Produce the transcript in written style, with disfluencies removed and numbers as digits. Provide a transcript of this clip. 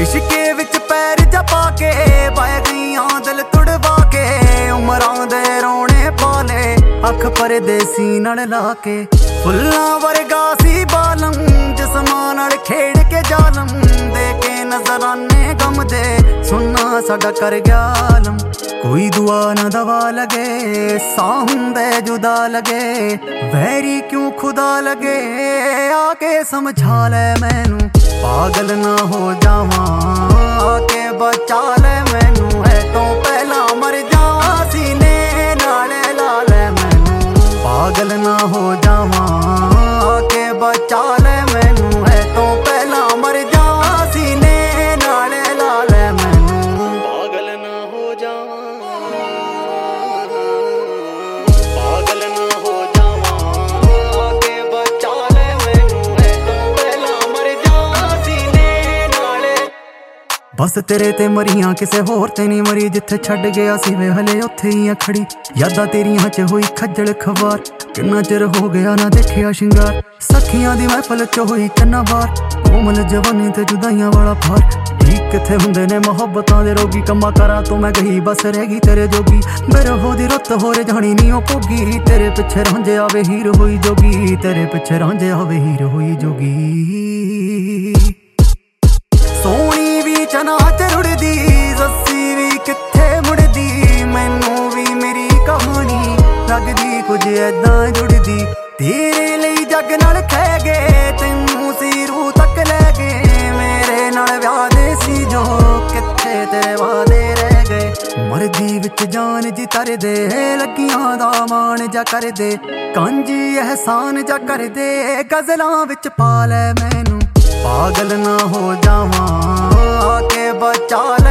इश्के विच पैर जा पाके पाए गईयां दिल तुड़वा के उमरां दे रोने पाले अख परदेसी नाल लाके फुल्लां वर्गा सी बालम जिस्मां नाल खेड़ के जालम दे के नजराने गम दे सुनना साडा कर गया आलम कोई दुआ ना दवा लगे साह हुंदे जुदा लगे वैरी क्यों खुदा लगे आके समझा ले मैनू पागल ना हो जावां आके बचा ले मैनू है तो पहला मर जावां सीने नाले ला ले मैनू पागल ना हो जावां आके बचा ले मैनू है तो पहला मर जावां सीने नाले ला ले मैनू पागल ना हो जावां पागल ना हो जावां आके बचा ले मैनू है तो पहला मर जावां सीने नाले बस तेरे ते मरियां किसे होर ते नहीं मरी जिथे छड़ गया सी वे हले उत्थे ही आ खड़ी यादां तेरियां च होई खज्जल खवार किन्ना चिर हो गया ना देखिया शिंगार सखियां दी महफल च होई कन्ना बार कोमल जवानी ते जुदाइयां वाला भार ठीक किथे हुंदे ने मोहब्बतां दे रोगी कम्मा करा तो मैं गई बस रह गई तेरे जोगी बिरहो दी रुत होर जानी नी ओ भोगी तेरे पिछे रांझे आवे हीर होई जोगी तेरे पिछे रांझे आवे हीर होई जोगी सोनी भी चना च रुड़दी सस्सी भी किथे मुड़दी मैनू भी मेरी कहानी लगदी कुछ ऐदां जुड़दी तेरे ਲਈ जग नाल खै गए तैनू सी रूह तक लै गए मेरे नाल विआह दे सी जो किथे तेरे वादे रह गए मर्दी विच जान जी तर दे लगियां दा मान जा कर दे कांजी एहसान जा कर दे गज़लां विच पा लै मैनू पागल ना हो जावां आके बचा